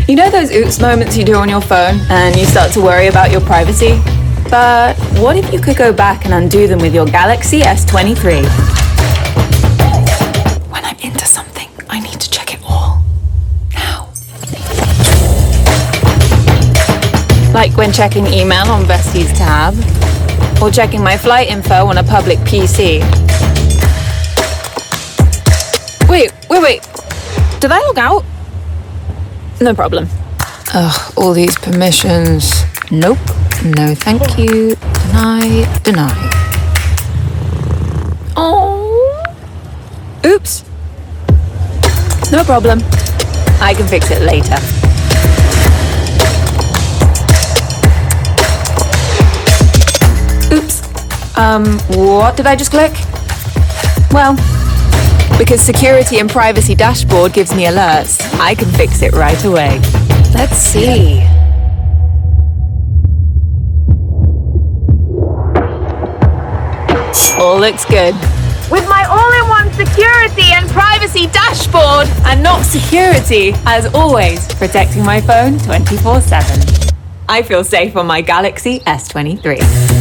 You know those oops moments you do on your phone and you start to worry about your privacy? But what if you could go back and undo them with your Galaxy S23? When I'm into something, I need to check it all. Now. Like when checking email on Vesti's tab, or checking my flight info on a public PC. Wait. Did I log out? No problem. Ugh, all these permissions. Nope. No, thank you. Deny. Oh. Oops. No problem. I can fix it later. Oops. What did I just click? Well, because Security and Privacy Dashboard gives me alerts, I can fix it right away. Let's see. All looks good. With my all-in-one Security and Privacy Dashboard, and not security, as always, protecting my phone 24/7. I feel safe on my Galaxy S23.